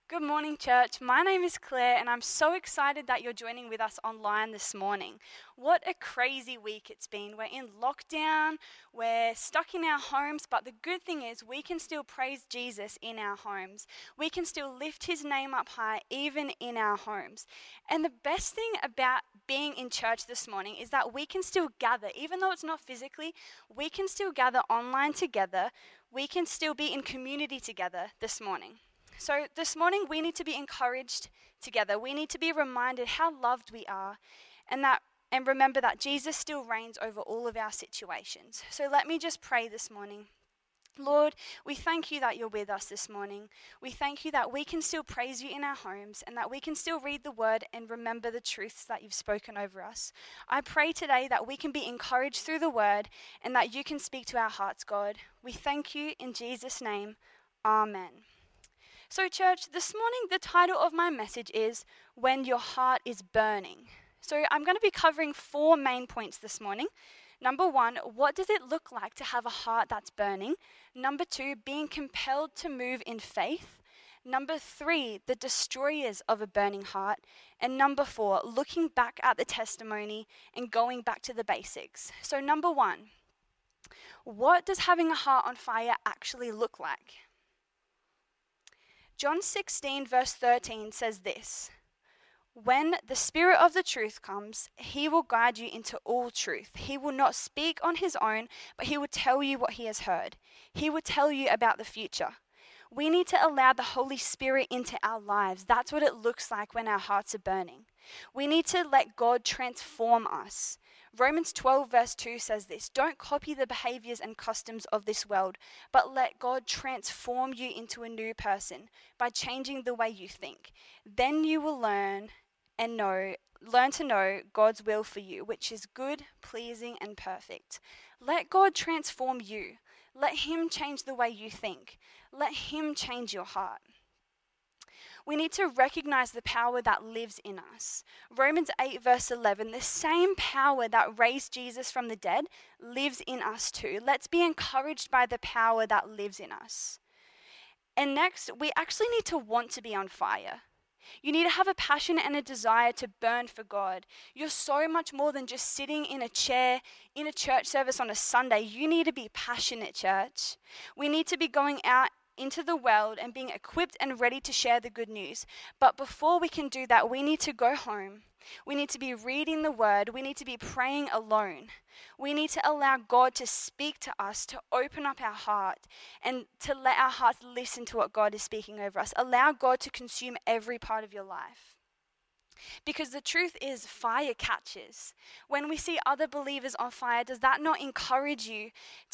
Good morning, church. My name is Claire, and I'm so excited that you're joining with us online this morning. What a crazy week it's been. We're in lockdown, we're stuck in our homes, but the good thing is we can still praise Jesus in our homes. We can still lift his name up high, even in our homes. And the best thing about being in church this morning is that we can still gather, even though it's not physically, we can still gather online together. We can still be in community together this morning. So this morning we need to be encouraged together. We need to be reminded how loved we are and remember that Jesus still reigns over all of our situations. So let me just pray this morning. Lord, we thank you that you're with us this morning. We thank you that we can still praise you in our homes and that we can still read the word and remember the truths that you've spoken over us. I pray today that we can be encouraged through the word and that you can speak to our hearts, God. We thank you in Jesus' name. Amen. So church, this morning the title of my message is When Your Heart is Burning. So I'm going to be covering 4 main points this morning. Number 1, what does it look like to have a heart that's burning? Number 2, being compelled to move in faith. Number 3, the destroyers of a burning heart. And number 4, looking back at the testimony and going back to the basics. So number 1, what does having a heart on fire actually look like? John 16 verse 13 says this, "When the Spirit of the truth comes, he will guide you into all truth. He will not speak on his own, but he will tell you what he has heard. He will tell you about the future." We need to allow the Holy Spirit into our lives. That's what it looks like when our hearts are burning. We need to let God transform us. Romans 12 verse 2 says this, "Don't copy the behaviors and customs of this world, but let God transform you into a new person by changing the way you think. Then you will learn to know God's will for you, which is good, pleasing, and perfect." Let God transform you. Let him change the way you think. Let him change your heart. We need to recognize the power that lives in us. Romans 8 verse 11, the same power that raised Jesus from the dead lives in us too. Let's be encouraged by the power that lives in us. And next, we actually need to want to be on fire. You need to have a passion and a desire to burn for God. You're so much more than just sitting in a chair in a church service on a Sunday. You need to be passionate, church. We need to be going out into the world and being equipped and ready to share the good news. But before we can do that, we need to go home. We need to be reading the word. We need to be praying alone. We need to allow God to speak to us, to open up our heart, and to let our hearts listen to what God is speaking over us. Allow God to consume every part of your life. Because the truth is, fire catches. When we see other believers on fire, does that not encourage you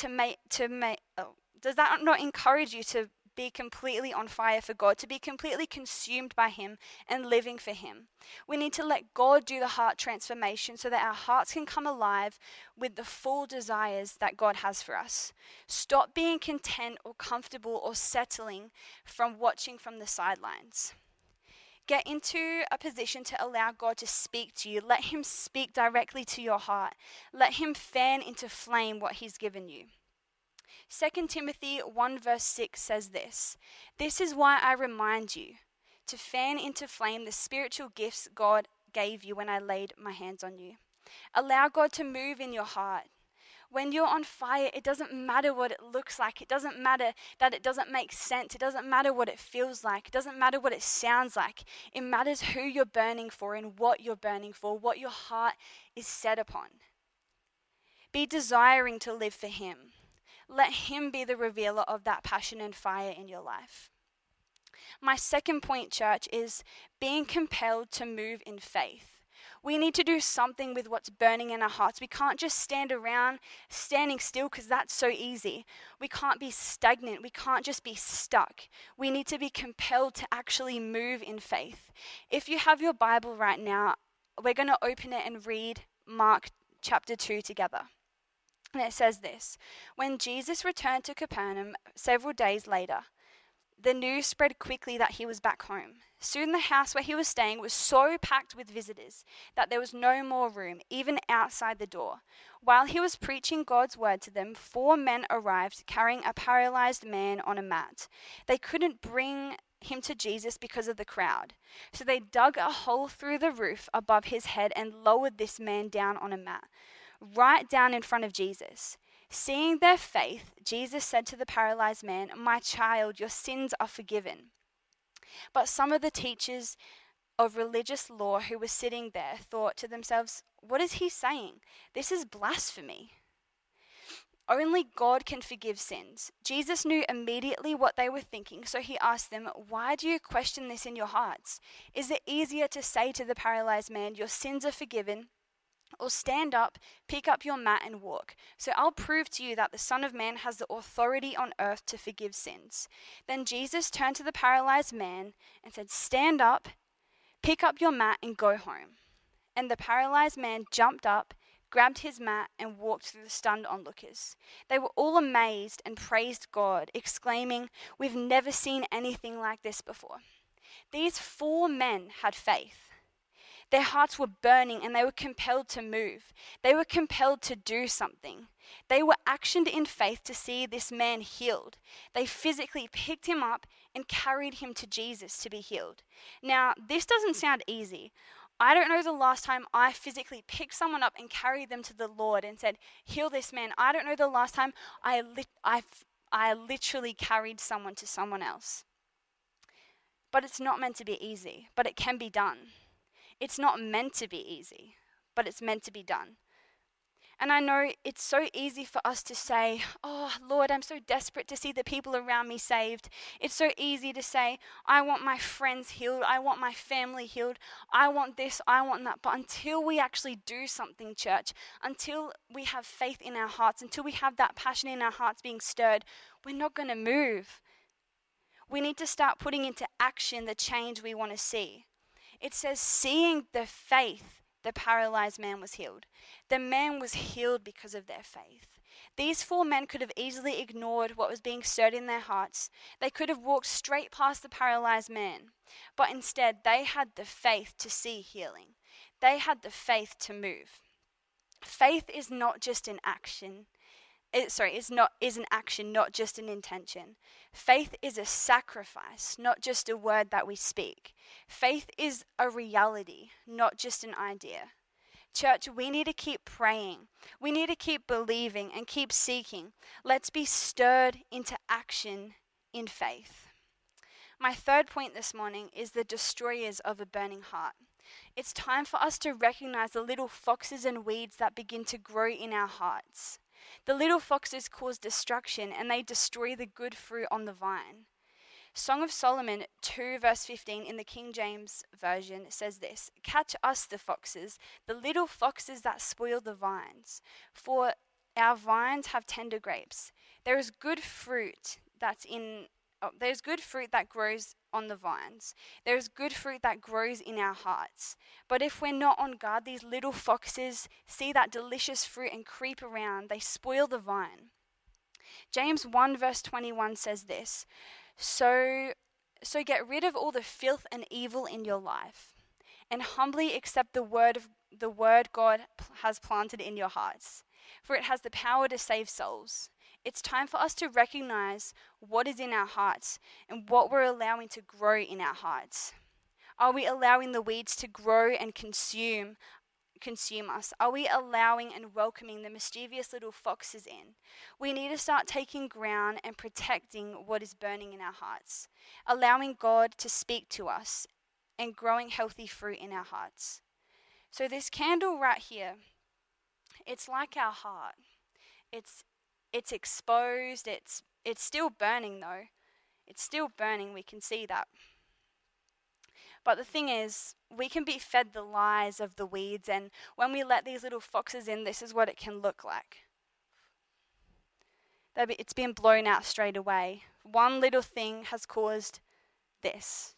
does that not encourage you to be completely on fire for God, to be completely consumed by him and living for him? We need to let God do the heart transformation so that our hearts can come alive with the full desires that God has for us. Stop being content or comfortable or settling from watching from the sidelines. Get into a position to allow God to speak to you. Let him speak directly to your heart. Let him fan into flame what he's given you. 2 Timothy 1 verse 6 says this, "This is why I remind you to fan into flame the spiritual gifts God gave you when I laid my hands on you." Allow God to move in your heart. When you're on fire, it doesn't matter what it looks like. It doesn't matter that it doesn't make sense. It doesn't matter what it feels like. It doesn't matter what it sounds like. It matters who you're burning for and what you're burning for, what your heart is set upon. Be desiring to live for him. Let him be the revealer of that passion and fire in your life. My second point, church, is being compelled to move in faith. We need to do something with what's burning in our hearts. We can't just stand around standing still because that's so easy. We can't be stagnant. We can't just be stuck. We need to be compelled to actually move in faith. If you have your Bible right now, we're going to open it and read Mark chapter 2 together. And it says this, "When Jesus returned to Capernaum several days later, the news spread quickly that he was back home. Soon the house where he was staying was so packed with visitors that there was no more room, even outside the door. While he was preaching God's word to them, 4 men arrived carrying a paralyzed man on a mat. They couldn't bring him to Jesus because of the crowd. So they dug a hole through the roof above his head and lowered this man down on a mat, right down in front of Jesus. Seeing their faith, Jesus said to the paralyzed man, "My child, your sins are forgiven." But some of the teachers of religious law who were sitting there thought to themselves, "What is he saying? This is blasphemy." Only God can forgive sins. Jesus knew immediately what they were thinking, so he asked them, "Why do you question this in your hearts? Is it easier to say to the paralyzed man, 'Your sins are forgiven,' or 'Stand up, pick up your mat and walk'? So I'll prove to you that the Son of Man has the authority on earth to forgive sins." Then Jesus turned to the paralyzed man and said, "Stand up, pick up your mat and go home." And the paralyzed man jumped up, grabbed his mat, and walked through the stunned onlookers. They were all amazed and praised God, exclaiming, "We've never seen anything like this before." These 4 men had faith. Their hearts were burning and they were compelled to move. They were compelled to do something. They were actioned in faith to see this man healed. They physically picked him up and carried him to Jesus to be healed. Now, this doesn't sound easy. I don't know the last time I physically picked someone up and carried them to the Lord and said, "Heal this man." I don't know the last time I literally carried someone to someone else. But it's not meant to be easy, but it can be done. It's not meant to be easy, but it's meant to be done. And I know it's so easy for us to say, "Oh, Lord, I'm so desperate to see the people around me saved." It's so easy to say, "I want my friends healed. I want my family healed. I want this, I want that." But until we actually do something, church, until we have faith in our hearts, until we have that passion in our hearts being stirred, we're not going to move. We need to start putting into action the change we want to see. It says, seeing the faith, the paralyzed man was healed. The man was healed because of their faith. These 4 men could have easily ignored what was being stirred in their hearts. They could have walked straight past the paralyzed man. But instead, they had the faith to see healing. They had the faith to move. Faith is not just an action. Is an action, not just an intention. Faith is a sacrifice, not just a word that we speak. Faith is a reality, not just an idea. Church, we need to keep praying. We need to keep believing and keep seeking. Let's be stirred into action in faith. My third point this morning is the destroyers of a burning heart. It's time for us to recognize the little foxes and weeds that begin to grow in our hearts. The little foxes cause destruction and they destroy the good fruit on the vine. Song of Solomon 2 verse 15 in the King James Version says this, "Catch us the foxes, the little foxes that spoil the vines. For our vines have tender grapes. There's good fruit that grows on the vines. There's good fruit that grows in our hearts. But if we're not on guard, these little foxes see that delicious fruit and creep around. They spoil the vine." James 1 verse 21 says this, So get rid of all the filth and evil in your life, and humbly accept the word God has planted in your hearts, for it has the power to save souls. It's time for us to recognize what is in our hearts and what we're allowing to grow in our hearts. Are we allowing the weeds to grow and consume us? Are we allowing and welcoming the mischievous little foxes in? We need to start taking ground and protecting what is burning in our hearts, allowing God to speak to us and growing healthy fruit in our hearts. So this candle right here, it's like our heart. It's exposed. It's still burning though. It's still burning. We can see that. But the thing is, we can be fed the lies of the weeds, and when we let these little foxes in, this is what it can look like. It's been blown out straight away. One little thing has caused this.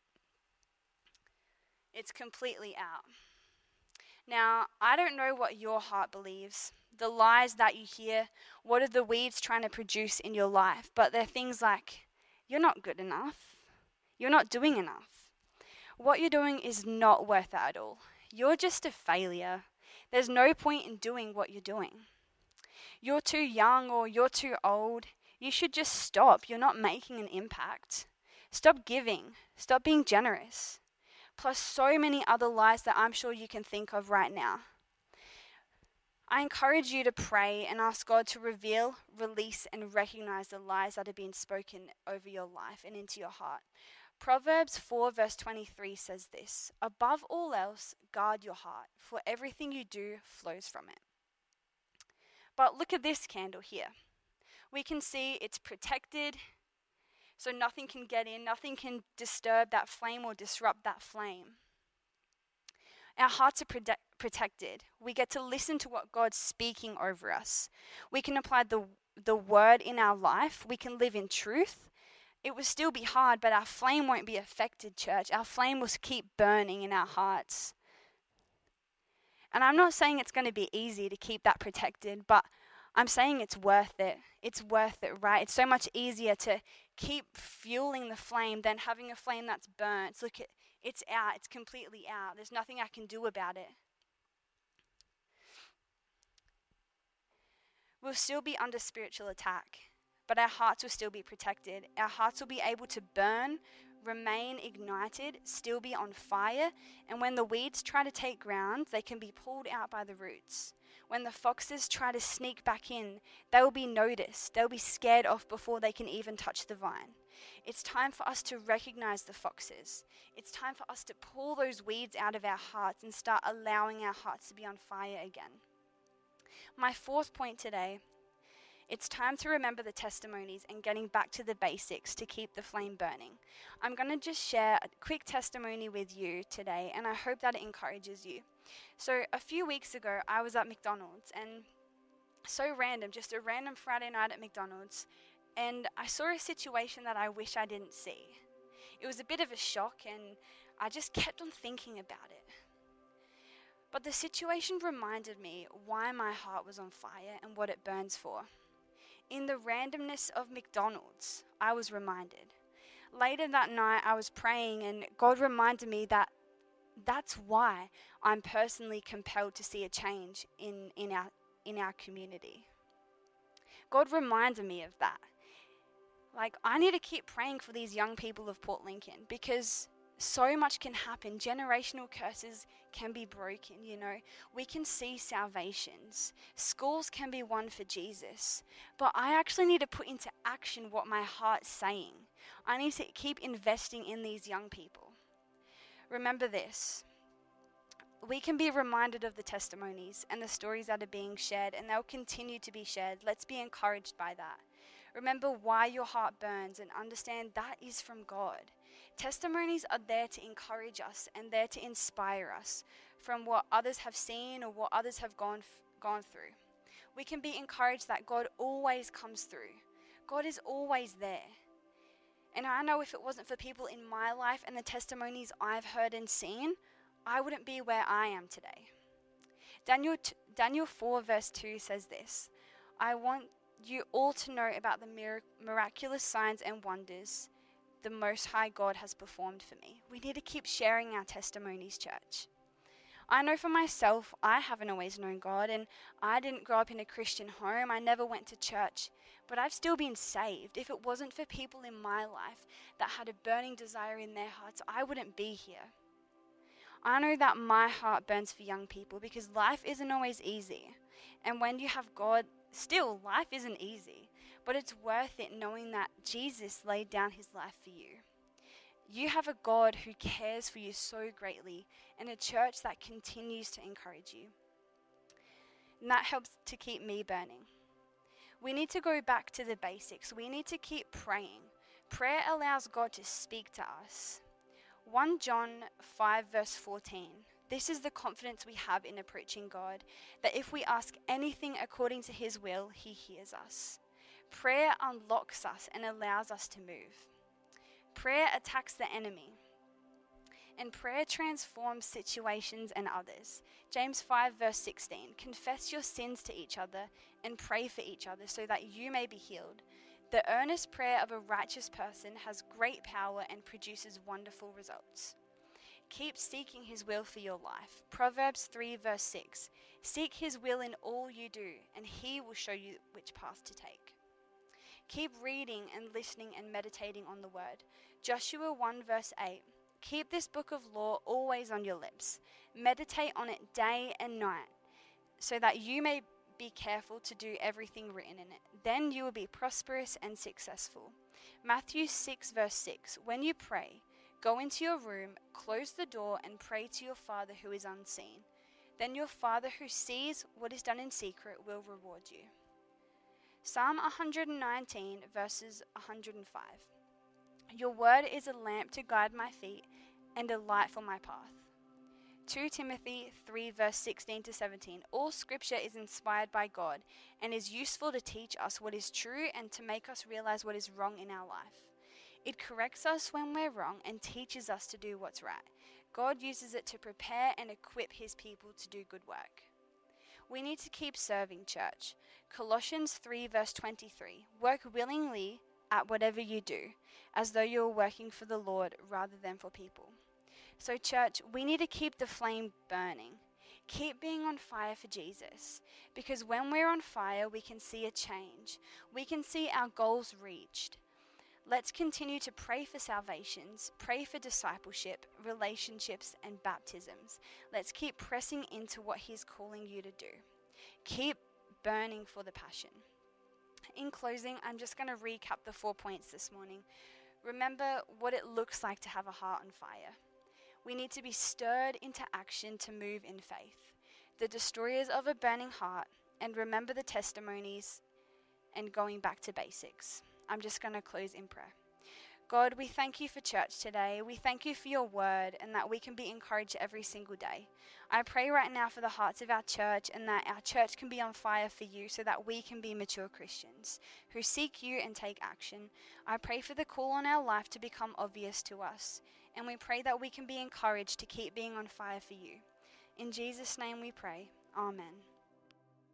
It's completely out. Now, I don't know what your heart believes, the lies that you hear, what are the weeds trying to produce in your life, but they're things like, you're not good enough, you're not doing enough. What you're doing is not worth it at all. You're just a failure. There's no point in doing what you're doing. You're too young or you're too old. You should just stop. You're not making an impact. Stop giving. Stop being generous. Plus so many other lies that I'm sure you can think of right now. I encourage you to pray and ask God to reveal, release, and recognize the lies that have been spoken over your life and into your heart. Proverbs 4 verse 23 says this: "Above all else, guard your heart, for everything you do flows from it." But look at this candle here. We can see it's protected, so nothing can get in, nothing can disturb that flame or disrupt that flame. Our hearts are protected. We get to listen to what God's speaking over us. We can apply the word in our life. We can live in truth. It will still be hard, but our flame won't be affected, church. Our flame will keep burning in our hearts. And I'm not saying it's going to be easy to keep that protected, but I'm saying it's worth it. It's worth it, right? It's so much easier to keep fueling the flame than having a flame that's burnt. Look, it's out. It's completely out. There's nothing I can do about it. We'll still be under spiritual attack, but our hearts will still be protected. Our hearts will be able to burn, remain ignited, still be on fire, and when the weeds try to take ground, they can be pulled out by the roots. When the foxes try to sneak back in, they will be noticed. They'll be scared off before they can even touch the vine. It's time for us to recognize the foxes. It's time for us to pull those weeds out of our hearts and start allowing our hearts to be on fire again. My fourth point today: it's time to remember the testimonies and getting back to the basics to keep the flame burning. I'm going to just share a quick testimony with you today, and I hope that it encourages you. So a few weeks ago, I was at McDonald's, and so random, just a random Friday night at McDonald's, and I saw a situation that I wish I didn't see. It was a bit of a shock, and I just kept on thinking about it. But the situation reminded me why my heart was on fire and what it burns for. In the randomness of McDonald's, I was reminded. Later that night, I was praying, and God reminded me that that's why I'm personally compelled to see a change in our community. God reminded me of that. Like, I need to keep praying for these young people of Port Lincoln, because so much can happen. Generational curses can be broken, We can see salvations. Schools can be won for Jesus. But I actually need to put into action what my heart's saying. I need to keep investing in these young people. Remember this: we can be reminded of the testimonies and the stories that are being shared, and they'll continue to be shared. Let's be encouraged by that. Remember why your heart burns and understand that is from God. Testimonies are there to encourage us and there to inspire us from what others have seen or what others have gone through. We can be encouraged that God always comes through. God is always there. And I know if it wasn't for people in my life and the testimonies I've heard and seen, I wouldn't be where I am today. Daniel 4 verse 2 says this: "I want you all to know about the miraculous signs and wonders the Most High God has performed for me." We need to keep sharing our testimonies, church. I know for myself, I haven't always known God, and I didn't grow up in a Christian home. I never went to church, but I've still been saved. If it wasn't for people in my life that had a burning desire in their hearts, I wouldn't be here. I know that my heart burns for young people because life isn't always easy. And when you have God, still, life isn't easy. But it's worth it knowing that Jesus laid down his life for you. You have a God who cares for you so greatly, and a church that continues to encourage you. And that helps to keep me burning. We need to go back to the basics. We need to keep praying. Prayer allows God to speak to us. 1 John 5 verse 14. This is the confidence we have in approaching God, that if we ask anything according to his will, he hears us. Prayer unlocks us and allows us to move. Prayer attacks the enemy. And prayer transforms situations and others. James 5 verse 16. Confess your sins to each other and pray for each other so that you may be healed. The earnest prayer of a righteous person has great power and produces wonderful results. Keep seeking his will for your life. Proverbs 3 verse 6. Seek his will in all you do, and he will show you which path to take. Keep reading and listening and meditating on the word. Joshua 1 verse 8. Keep this book of law always on your lips. Meditate on it day and night, so that you may be careful to do everything written in it. Then you will be prosperous and successful. Matthew 6 verse 6. When you pray, go into your room, close the door, and pray to your Father who is unseen. Then your Father who sees what is done in secret will reward you. Psalm 119 verses 105. Your word is a lamp to guide my feet and a light for my path. 2 Timothy 3 verse 16 to 17. All scripture is inspired by God and is useful to teach us what is true and to make us realize what is wrong in our life. It corrects us when we're wrong and teaches us to do what's right. God uses it to prepare and equip his people to do good work. We need to keep serving, church. Colossians 3 verse 23. Work willingly at whatever you do, as though you are working for the Lord rather than for people. So church, we need to keep the flame burning. Keep being on fire for Jesus, because when we're on fire, we can see a change. We can see our goals reached. Let's continue to pray for salvations, pray for discipleship, relationships, and baptisms. Let's keep pressing into what he's calling you to do. Keep burning for the passion. In closing, I'm just going to recap the 4 points this morning. Remember what it looks like to have a heart on fire. We need to be stirred into action to move in faith. The destroyers of a burning heart, and remember the testimonies and going back to basics. I'm just going to close in prayer. God, we thank you for church today. We thank you for your word and that we can be encouraged every single day. I pray right now for the hearts of our church and that our church can be on fire for you so that we can be mature Christians who seek you and take action. I pray for the call on our life to become obvious to us. And we pray that we can be encouraged to keep being on fire for you. In Jesus' name we pray. Amen.